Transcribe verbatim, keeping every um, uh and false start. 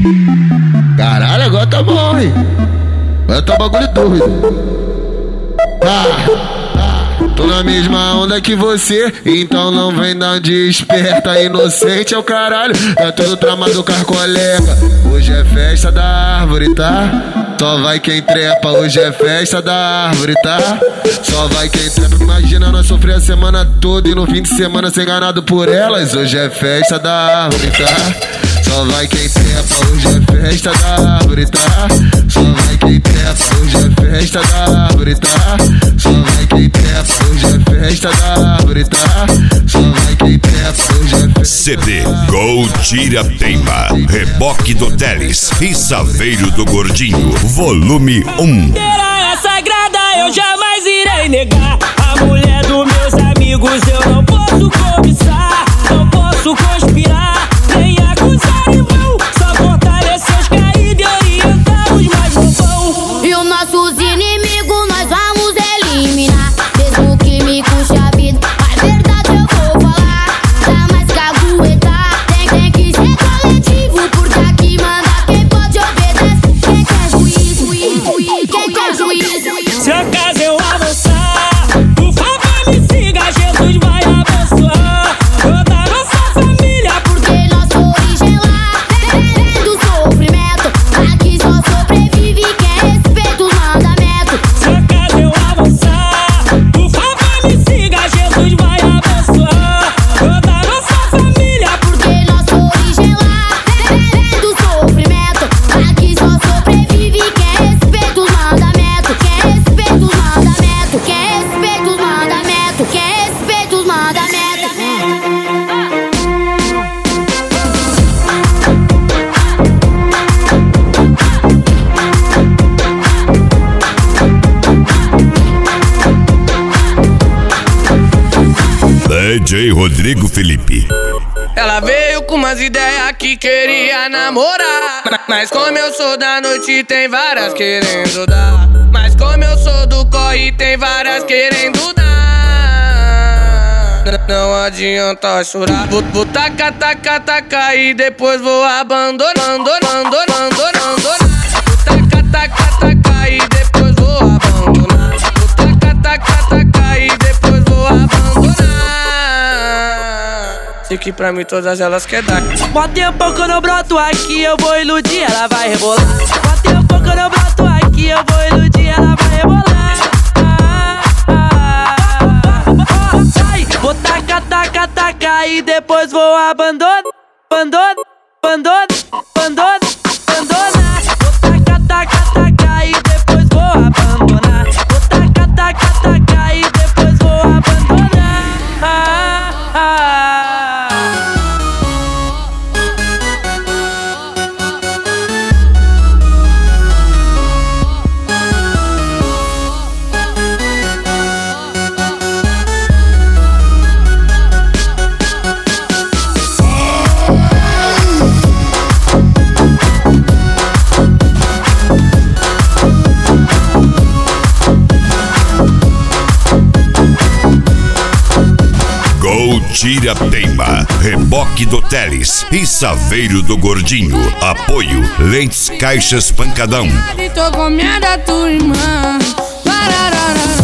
Caralho, agora tá bom, hein? Agora tá bagulho doido. Ah, tô na mesma onda que você, então não vem dar de esperta. Inocente é o caralho, é todo tramado com as colega. Hoje é festa da árvore, tá? Só vai quem trepa, hoje é festa da árvore, tá? Só vai quem trepa. Imagina nós sofrer a semana toda e no fim de semana ser enganado por elas. Hoje é festa da árvore, tá? Só vai quem trepa, hoje é festa da árvore, tá? Só vai quem trepa, hoje é festa da árvore, tá? Só vai quem trepa, hoje é festa da árvore, tá? Só vai quem trepa, hoje é festa. C D Gol Tira Teima, Reboque do Teles e Saveiro do Gordinho, volume um. É sagrada, eu jamais irei negar. A mulher dos meus amigos eu não posso cobiçar, não posso conspirar, nem acusar irmão. Só fortalecer os caídos e orientar os mais bobão. E os nossos inimigos nós vamos eliminar, mesmo que me custe a vida. A verdade eu vou falar, jamais caguetar. Tem, tem que ser coletivo, porque aqui manda quem pode obedecer. Quem quer juízo, quem quer juízo. Se acaso eu avançar, por favor me siga, Jesus vai abençoar toda a nossa família, porque nossa origem lá vem do sofrimento. Aqui só sobrevive quem respeita os mandamentos. Se acaso eu avançar, por favor me siga, Jesus vai abençoar toda a nossa família, porque nossa origem lá vem do sofrimento. Aqui só sobrevive quem respeita os mandamentos. Quem respeita os mandamentos, quem respeita os mandamentos, quem respeita os mandamentos. D J Rodrigo Felipe. Ela veio com umas ideias que queria namorar, mas como eu sou da noite tem várias querendo dar. Mas como eu sou do corre tem várias querendo dar. Não adianta chorar, vou, vou tacar, tacar, tacar e depois vou abandonar, abandonar, abandonar. Vou tacar, tacar, tacar e depois vou abandonar. Vou tacar, tacar, tacar e depois vou abandonar. Sei que pra mim todas elas quer dar. Mó tempo que eu não broto aqui, eu vou iludir, ela vai rebolar. Mó tempo que eu não broto aqui, eu vou iludir, ela vai rebolar. Ah, ah, ah, ai, vou tacar, tacar, tacar e depois vou abandonar, abandonar, abandonar, abandonar, abandonar. Vou tacar, tacar, tacar e depois vou abandonar. Vou tacar, tacar, tacar e depois vou abandonar. Ah, ah. Tira Teima, Reboque do Teles e Saveiro do Gordinho. Apoio Lentes Caixas Pancadão. Tô com minha da tua irmã. Pararara.